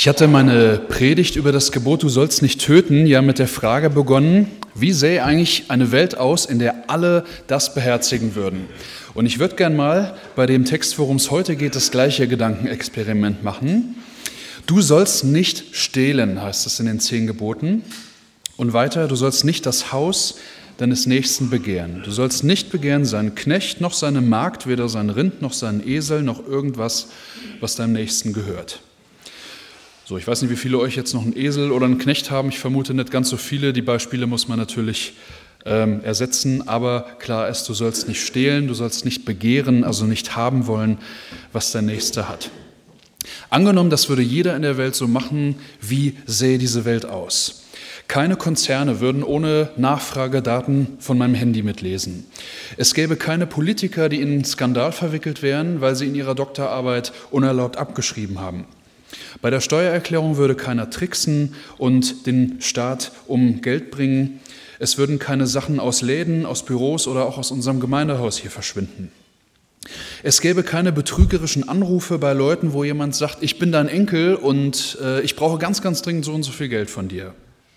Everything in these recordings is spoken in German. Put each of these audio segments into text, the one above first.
Ich hatte meine Predigt über das Gebot, du sollst nicht töten, ja mit der Frage begonnen, wie sähe eigentlich eine Welt aus, in der alle das beherzigen würden? Und ich würde gern mal bei dem Text, worum es heute geht, das gleiche Gedankenexperiment machen. Du sollst nicht stehlen, heißt es in den 10 Geboten. Und weiter, du sollst nicht das Haus deines Nächsten begehren. Du sollst nicht begehren seinen Knecht, noch seine Magd, weder sein Rind, noch seinen Esel, noch irgendwas, was deinem Nächsten gehört. So, ich weiß nicht, wie viele euch jetzt noch einen Esel oder einen Knecht haben. Ich vermute nicht ganz so viele. Die Beispiele muss man natürlich ersetzen. Aber klar ist, du sollst nicht stehlen, du sollst nicht begehren, also nicht haben wollen, was dein Nächster hat. Angenommen, das würde jeder in der Welt so machen, wie sähe diese Welt aus? Keine Konzerne würden ohne Nachfrage Daten von meinem Handy mitlesen. Es gäbe keine Politiker, die in einen Skandal verwickelt wären, weil sie in ihrer Doktorarbeit unerlaubt abgeschrieben haben. Bei der Steuererklärung würde keiner tricksen und den Staat um Geld bringen. Es würden keine Sachen aus Läden, aus Büros oder auch aus unserem Gemeindehaus hier verschwinden. Es gäbe keine betrügerischen Anrufe bei Leuten, wo jemand sagt, ich bin dein Enkel und ich brauche ganz, ganz dringend so und so viel Geld von dir.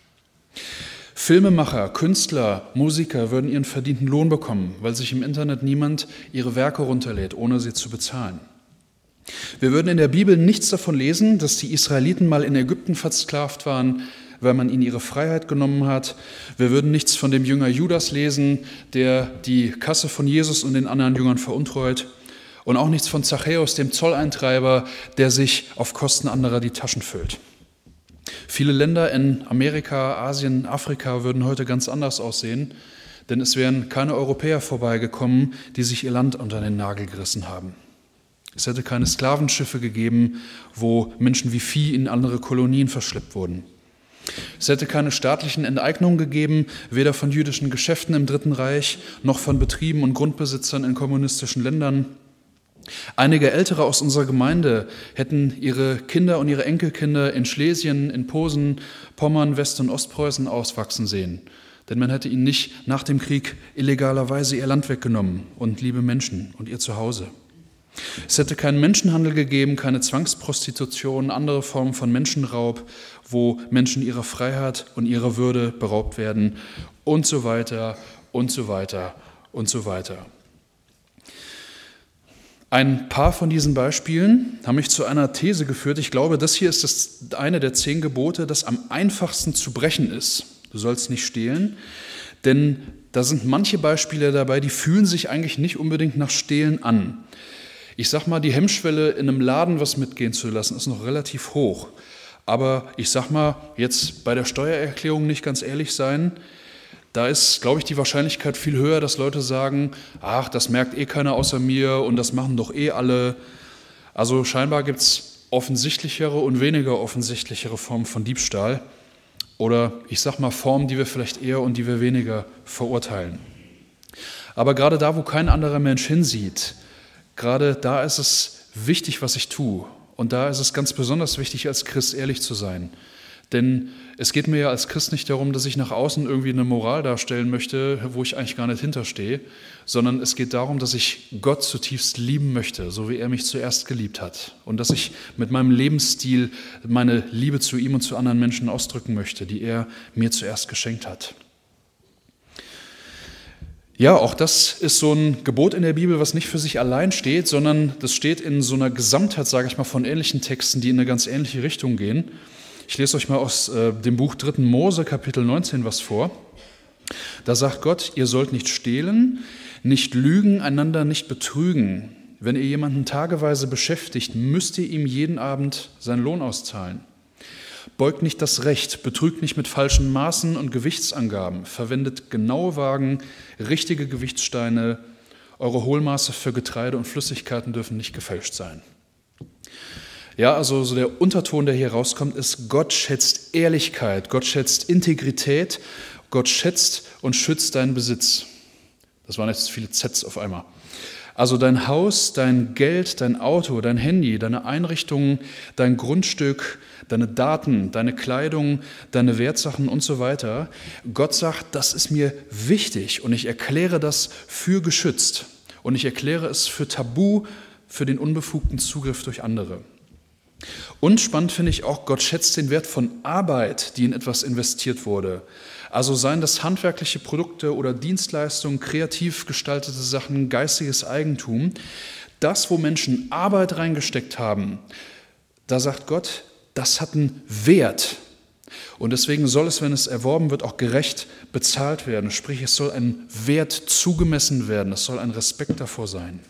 Filmemacher, Künstler, Musiker würden ihren verdienten Lohn bekommen, weil sich im Internet niemand ihre Werke runterlädt, ohne sie zu bezahlen. Wir würden in der Bibel nichts davon lesen, dass die Israeliten mal in Ägypten versklavt waren, weil man ihnen ihre Freiheit genommen hat. Wir würden nichts von dem Jünger Judas lesen, der die Kasse von Jesus und den anderen Jüngern veruntreut. Und auch nichts von Zachäus, dem Zolleintreiber, der sich auf Kosten anderer die Taschen füllt. Viele Länder in Amerika, Asien, Afrika würden heute ganz anders aussehen, denn es wären keine Europäer vorbeigekommen, die sich ihr Land unter den Nagel gerissen haben. Es hätte keine Sklavenschiffe gegeben, wo Menschen wie Vieh in andere Kolonien verschleppt wurden. Es hätte keine staatlichen Enteignungen gegeben, weder von jüdischen Geschäften im Dritten Reich, noch von Betrieben und Grundbesitzern in kommunistischen Ländern. Einige Ältere aus unserer Gemeinde hätten ihre Kinder und ihre Enkelkinder in Schlesien, in Posen, Pommern, West- und Ostpreußen auswachsen sehen. Denn man hätte ihnen nicht nach dem Krieg illegalerweise ihr Land weggenommen und liebe Menschen und ihr Zuhause. Es hätte keinen Menschenhandel gegeben, keine Zwangsprostitution, andere Formen von Menschenraub, wo Menschen ihrer Freiheit und ihrer Würde beraubt werden und so weiter und so weiter und so weiter. Ein paar von diesen Beispielen haben mich zu einer These geführt. Ich glaube, das hier ist das eine der 10 Gebote, das am einfachsten zu brechen ist. Du sollst nicht stehlen, denn da sind manche Beispiele dabei, die fühlen sich eigentlich nicht unbedingt nach Stehlen an. Ich sag mal, die Hemmschwelle, in einem Laden was mitgehen zu lassen, ist noch relativ hoch. Aber ich sag mal, jetzt bei der Steuererklärung nicht ganz ehrlich sein, da ist, glaube ich, die Wahrscheinlichkeit viel höher, dass Leute sagen, ach, das merkt eh keiner außer mir und das machen doch eh alle. Also scheinbar gibt es offensichtlichere und weniger offensichtlichere Formen von Diebstahl. Oder ich sag mal Formen, die wir vielleicht eher und die wir weniger verurteilen. Aber gerade da, wo kein anderer Mensch hinsieht, gerade da ist es wichtig, was ich tue. Und da ist es ganz besonders wichtig, als Christ ehrlich zu sein. Denn es geht mir ja als Christ nicht darum, dass ich nach außen irgendwie eine Moral darstellen möchte, wo ich eigentlich gar nicht hinterstehe, sondern es geht darum, dass ich Gott zutiefst lieben möchte, so wie er mich zuerst geliebt hat. Und dass ich mit meinem Lebensstil meine Liebe zu ihm und zu anderen Menschen ausdrücken möchte, die er mir zuerst geschenkt hat. Ja, auch das ist so ein Gebot in der Bibel, was nicht für sich allein steht, sondern das steht in so einer Gesamtheit, sage ich mal, von ähnlichen Texten, die in eine ganz ähnliche Richtung gehen. Ich lese euch mal aus dem Buch 3. Mose, Kapitel 19, was vor. Da sagt Gott, ihr sollt nicht stehlen, nicht lügen, einander nicht betrügen. Wenn ihr jemanden tageweise beschäftigt, müsst ihr ihm jeden Abend seinen Lohn auszahlen. Beugt nicht das Recht, betrügt nicht mit falschen Maßen und Gewichtsangaben, verwendet genaue Waagen, richtige Gewichtssteine, eure Hohlmaße für Getreide und Flüssigkeiten dürfen nicht gefälscht sein. Ja, also so der Unterton, der hier rauskommt, ist, Gott schätzt Ehrlichkeit, Gott schätzt Integrität, Gott schätzt und schützt deinen Besitz. Das waren jetzt viele Zs auf einmal. Also dein Haus, dein Geld, dein Auto, dein Handy, deine Einrichtungen, dein Grundstück, deine Daten, deine Kleidung, deine Wertsachen und so weiter. Gott sagt, das ist mir wichtig und ich erkläre das für geschützt und ich erkläre es für tabu für den unbefugten Zugriff durch andere. Und spannend finde ich auch, Gott schätzt den Wert von Arbeit, die in etwas investiert wurde. Also seien das handwerkliche Produkte oder Dienstleistungen, kreativ gestaltete Sachen, geistiges Eigentum. Das, wo Menschen Arbeit reingesteckt haben, da sagt Gott, das hat einen Wert. Und deswegen soll es, wenn es erworben wird, auch gerecht bezahlt werden. Sprich, es soll ein Wert zugemessen werden. Es soll ein Respekt davor sein.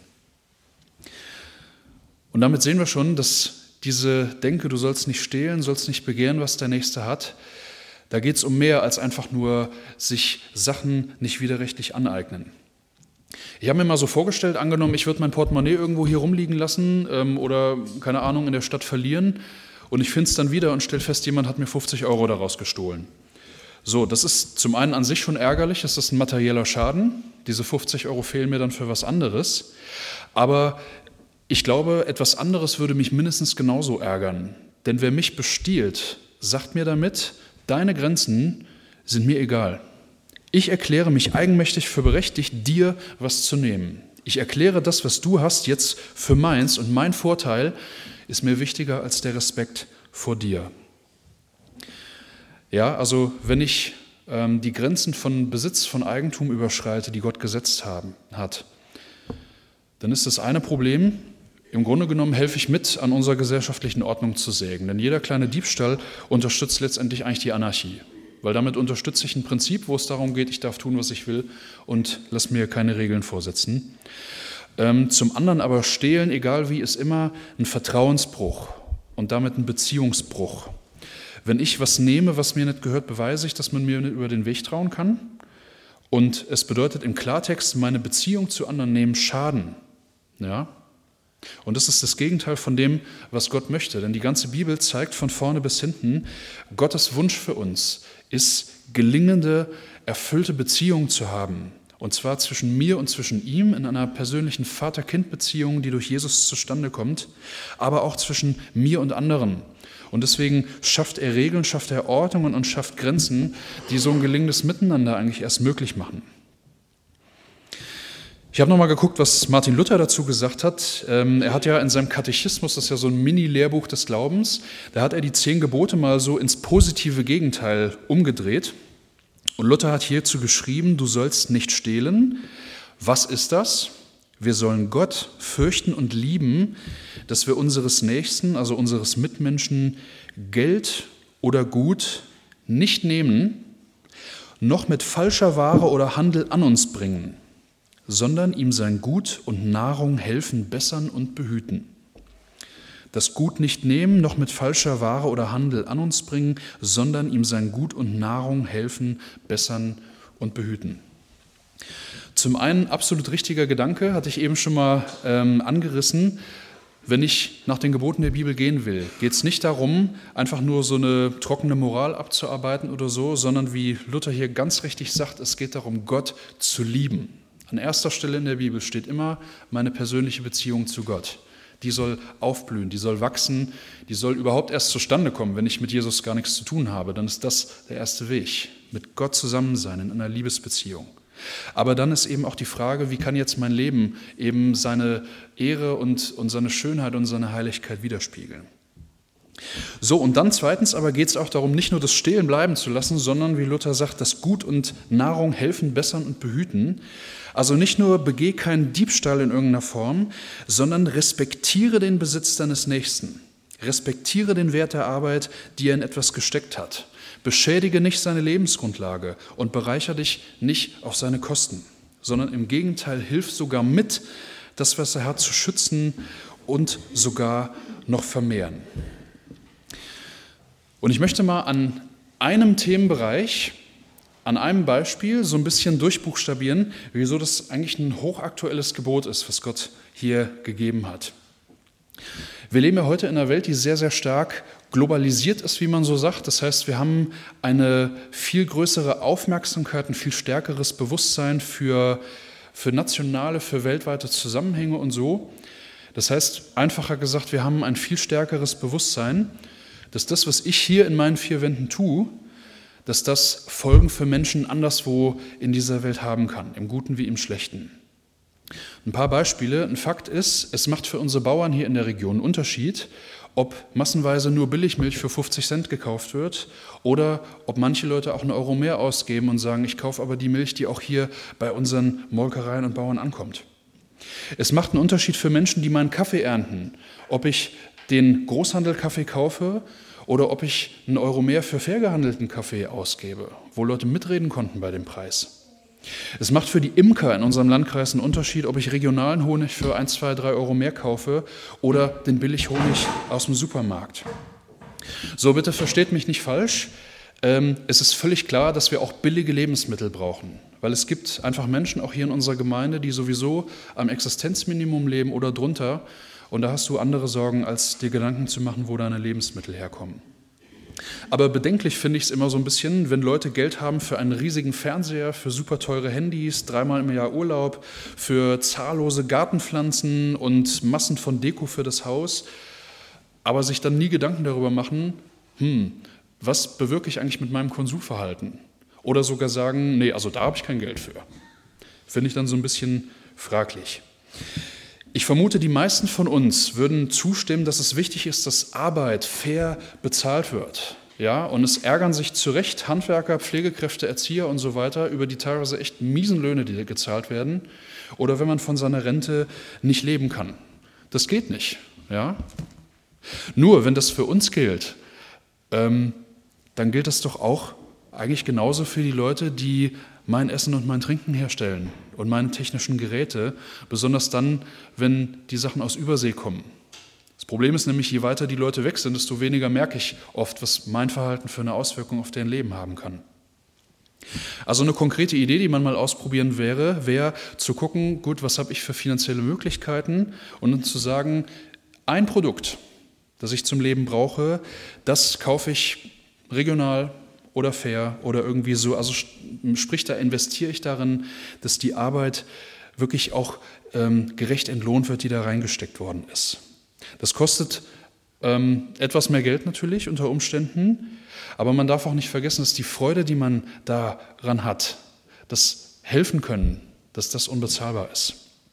Und damit sehen wir schon, dass diese Denke, du sollst nicht stehlen, sollst nicht begehren, was der Nächste hat, da geht es um mehr als einfach nur sich Sachen nicht widerrechtlich aneignen. Ich habe mir mal so vorgestellt, angenommen, ich würde mein Portemonnaie irgendwo hier rumliegen lassen oder, keine Ahnung, in der Stadt verlieren und ich finde es dann wieder und stelle fest, jemand hat mir 50 € daraus gestohlen. So, das ist zum einen an sich schon ärgerlich, das ist ein materieller Schaden, diese 50 € fehlen mir dann für was anderes, aber ich glaube, etwas anderes würde mich mindestens genauso ärgern, denn wer mich bestiehlt, sagt mir damit, deine Grenzen sind mir egal. Ich erkläre mich eigenmächtig für berechtigt, dir was zu nehmen. Ich erkläre das, was du hast, jetzt für meins und mein Vorteil ist mir wichtiger als der Respekt vor dir. Ja, also wenn ich die Grenzen von Besitz, von Eigentum überschreite, die Gott gesetzt hat, dann ist das eine Problem, im Grunde genommen helfe ich mit, an unserer gesellschaftlichen Ordnung zu sägen. Denn jeder kleine Diebstahl unterstützt letztendlich eigentlich die Anarchie. Weil damit unterstütze ich ein Prinzip, wo es darum geht, ich darf tun, was ich will und lass mir keine Regeln vorsetzen. Zum anderen aber stehlen, egal wie, ist immer ein Vertrauensbruch und damit ein Beziehungsbruch. Wenn ich was nehme, was mir nicht gehört, beweise ich, dass man mir nicht über den Weg trauen kann. Und es bedeutet im Klartext, meine Beziehung zu anderen nehmen Schaden. Ja? Und das ist das Gegenteil von dem, was Gott möchte. Denn die ganze Bibel zeigt von vorne bis hinten, Gottes Wunsch für uns ist, gelingende, erfüllte Beziehungen zu haben. Und zwar zwischen mir und zwischen ihm in einer persönlichen Vater-Kind-Beziehung, die durch Jesus zustande kommt, aber auch zwischen mir und anderen. Und deswegen schafft er Regeln, schafft er Ordnungen und schafft Grenzen, die so ein gelingendes Miteinander eigentlich erst möglich machen. Ich habe nochmal geguckt, was Martin Luther dazu gesagt hat. Er hat ja in seinem Katechismus, das ist ja so ein Mini-Lehrbuch des Glaubens, da hat er die 10 Gebote mal so ins positive Gegenteil umgedreht. Und Luther hat hierzu geschrieben, du sollst nicht stehlen. Was ist das? Wir sollen Gott fürchten und lieben, dass wir unseres Nächsten, also unseres Mitmenschen, Geld oder Gut nicht nehmen, noch mit falscher Ware oder Handel an uns bringen, sondern ihm sein Gut und Nahrung helfen, bessern und behüten. Das Gut nicht nehmen, noch mit falscher Ware oder Handel an uns bringen, sondern ihm sein Gut und Nahrung helfen, bessern und behüten. Zum einen absolut richtiger Gedanke, hatte ich eben schon mal angerissen. Wenn ich nach den Geboten der Bibel gehen will, geht es nicht darum, einfach nur so eine trockene Moral abzuarbeiten oder so, sondern wie Luther hier ganz richtig sagt, es geht darum, Gott zu lieben. An erster Stelle in der Bibel steht immer meine persönliche Beziehung zu Gott. Die soll aufblühen, die soll wachsen, die soll überhaupt erst zustande kommen, wenn ich mit Jesus gar nichts zu tun habe. Dann ist das der erste Weg, mit Gott zusammen sein in einer Liebesbeziehung. Aber dann ist eben auch die Frage, wie kann jetzt mein Leben eben seine Ehre und seine Schönheit und seine Heiligkeit widerspiegeln. So, und dann zweitens aber geht es auch darum, nicht nur das Stehlen bleiben zu lassen, sondern, wie Luther sagt, das Gut und Nahrung helfen, bessern und behüten. Also nicht nur begeh keinen Diebstahl in irgendeiner Form, sondern respektiere den Besitz deines Nächsten. Respektiere den Wert der Arbeit, die er in etwas gesteckt hat. Beschädige nicht seine Lebensgrundlage und bereichere dich nicht auf seine Kosten, sondern im Gegenteil, hilf sogar mit, das, was er hat, zu schützen und sogar noch vermehren. Und ich möchte mal an einem Themenbereich, an einem Beispiel so ein bisschen durchbuchstabieren, wieso das eigentlich ein hochaktuelles Gebot ist, was Gott hier gegeben hat. Wir leben ja heute in einer Welt, die sehr, sehr stark globalisiert ist, wie man so sagt. Das heißt, wir haben eine viel größere Aufmerksamkeit, ein viel stärkeres Bewusstsein für nationale, für weltweite Zusammenhänge und so. Das heißt, einfacher gesagt, wir haben ein viel stärkeres Bewusstsein, dass das, was ich hier in meinen 4 Wänden tue, dass das Folgen für Menschen anderswo in dieser Welt haben kann, im Guten wie im Schlechten. Ein paar Beispiele. Ein Fakt ist, es macht für unsere Bauern hier in der Region einen Unterschied, ob massenweise nur Billigmilch für 50 Cent gekauft wird oder ob manche Leute auch 1 Euro mehr ausgeben und sagen, ich kaufe aber die Milch, die auch hier bei unseren Molkereien und Bauern ankommt. Es macht einen Unterschied für Menschen, die meinen Kaffee ernten, ob ich den Großhandelkaffee kaufe oder ob ich 1 Euro mehr für fair gehandelten Kaffee ausgebe, wo Leute mitreden konnten bei dem Preis. Es macht für die Imker in unserem Landkreis einen Unterschied, ob ich regionalen Honig für 1, 2, 3 Euro mehr kaufe oder den Billighonig aus dem Supermarkt. So, bitte versteht mich nicht falsch. Es ist völlig klar, dass wir auch billige Lebensmittel brauchen, weil es gibt einfach Menschen, auch hier in unserer Gemeinde, die sowieso am Existenzminimum leben oder drunter. Und da hast du andere Sorgen, als dir Gedanken zu machen, wo deine Lebensmittel herkommen. Aber bedenklich finde ich es immer so ein bisschen, wenn Leute Geld haben für einen riesigen Fernseher, für super teure Handys, 3-mal im Jahr Urlaub, für zahllose Gartenpflanzen und Massen von Deko für das Haus, aber sich dann nie Gedanken darüber machen, was bewirke ich eigentlich mit meinem Konsumverhalten? Oder sogar sagen, nee, also da habe ich kein Geld für. Finde ich dann so ein bisschen fraglich. Ich vermute, die meisten von uns würden zustimmen, dass es wichtig ist, dass Arbeit fair bezahlt wird. Ja, und es ärgern sich zu Recht Handwerker, Pflegekräfte, Erzieher und so weiter über die teilweise echt miesen Löhne, die gezahlt werden. Oder wenn man von seiner Rente nicht leben kann. Das geht nicht. Ja? Nur, wenn das für uns gilt, dann gilt das doch auch eigentlich genauso für die Leute, die mein Essen und mein Trinken herstellen und meine technischen Geräte, besonders dann, wenn die Sachen aus Übersee kommen. Das Problem ist nämlich, je weiter die Leute weg sind, desto weniger merke ich oft, was mein Verhalten für eine Auswirkung auf deren Leben haben kann. Also eine konkrete Idee, die man mal ausprobieren wäre zu gucken, gut, was habe ich für finanzielle Möglichkeiten und dann zu sagen, ein Produkt, das ich zum Leben brauche, das kaufe ich regional oder fair oder irgendwie so, also sprich, da investiere ich darin, dass die Arbeit wirklich auch gerecht entlohnt wird, die da reingesteckt worden ist. Das kostet etwas mehr Geld natürlich unter Umständen, aber man darf auch nicht vergessen, dass die Freude, die man daran hat, das helfen können, dass das unbezahlbar ist.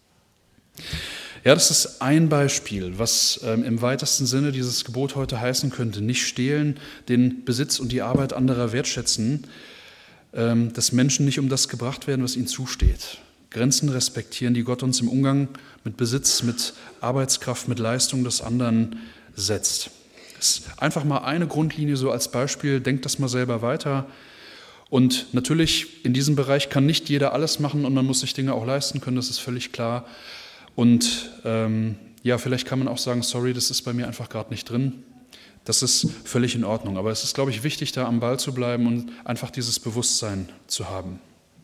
Ja, das ist ein Beispiel, was im weitesten Sinne dieses Gebot heute heißen könnte. Nicht stehlen, den Besitz und die Arbeit anderer wertschätzen, dass Menschen nicht um das gebracht werden, was ihnen zusteht. Grenzen respektieren, die Gott uns im Umgang mit Besitz, mit Arbeitskraft, mit Leistung des anderen setzt. Das ist einfach mal eine Grundlinie so als Beispiel, denkt das mal selber weiter. Und natürlich, in diesem Bereich kann nicht jeder alles machen und man muss sich Dinge auch leisten können, das ist völlig klar. Und ja, vielleicht kann man auch sagen, sorry, das ist bei mir einfach gerade nicht drin. Das ist völlig in Ordnung. Aber es ist, glaube ich, wichtig, da am Ball zu bleiben und einfach dieses Bewusstsein zu haben.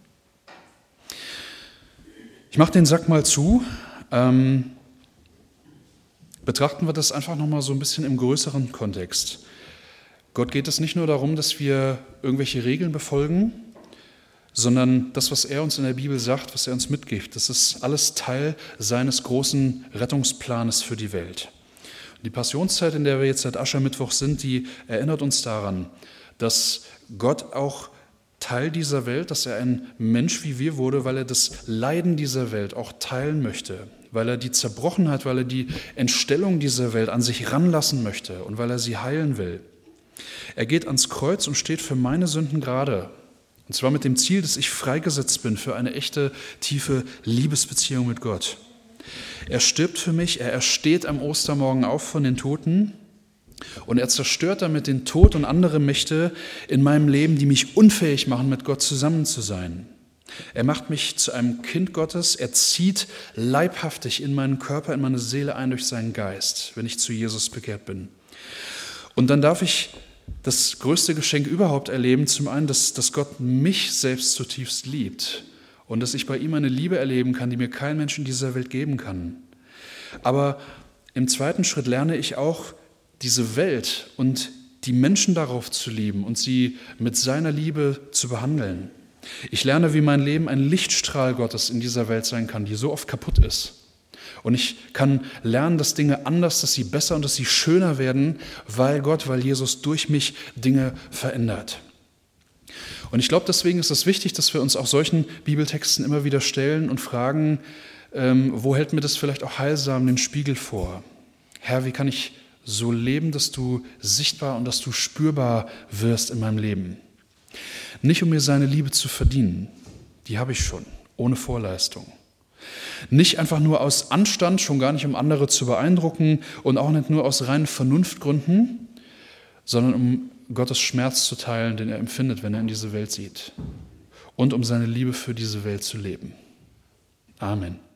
Ich mache den Sack mal zu. Betrachten wir das einfach nochmal so ein bisschen im größeren Kontext. Gott geht es nicht nur darum, dass wir irgendwelche Regeln befolgen, sondern das, was er uns in der Bibel sagt, was er uns mitgibt, das ist alles Teil seines großen Rettungsplanes für die Welt. Und die Passionszeit, in der wir jetzt seit Aschermittwoch sind, die erinnert uns daran, dass Gott auch Teil dieser Welt, dass er ein Mensch wie wir wurde, weil er das Leiden dieser Welt auch teilen möchte, weil er die Zerbrochenheit, weil er die Entstellung dieser Welt an sich ranlassen möchte und weil er sie heilen will. Er geht ans Kreuz und steht für meine Sünden gerade. Und zwar mit dem Ziel, dass ich freigesetzt bin für eine echte, tiefe Liebesbeziehung mit Gott. Er stirbt für mich, er ersteht am Ostermorgen auf von den Toten und er zerstört damit den Tod und andere Mächte in meinem Leben, die mich unfähig machen, mit Gott zusammen zu sein. Er macht mich zu einem Kind Gottes, er zieht leibhaftig in meinen Körper, in meine Seele ein durch seinen Geist, wenn ich zu Jesus bekehrt bin. Und dann darf ich das größte Geschenk überhaupt erleben, zum einen, dass Gott mich selbst zutiefst liebt und dass ich bei ihm eine Liebe erleben kann, die mir kein Mensch in dieser Welt geben kann. Aber im zweiten Schritt lerne ich auch, diese Welt und die Menschen darauf zu lieben und sie mit seiner Liebe zu behandeln. Ich lerne, wie mein Leben ein Lichtstrahl Gottes in dieser Welt sein kann, die so oft kaputt ist. Und ich kann lernen, dass Dinge anders, dass sie besser und dass sie schöner werden, weil Jesus durch mich Dinge verändert. Und ich glaube, deswegen ist es wichtig, dass wir uns auch solchen Bibeltexten immer wieder stellen und fragen, wo hält mir das vielleicht auch heilsam den Spiegel vor? Herr, wie kann ich so leben, dass du sichtbar und dass du spürbar wirst in meinem Leben. Nicht um mir seine Liebe zu verdienen, die habe ich schon, ohne Vorleistung. Nicht einfach nur aus Anstand, schon gar nicht um andere zu beeindrucken und auch nicht nur aus reinen Vernunftgründen, sondern um Gottes Schmerz zu teilen, den er empfindet, wenn er in diese Welt sieht. Und um seine Liebe für diese Welt zu leben. Amen.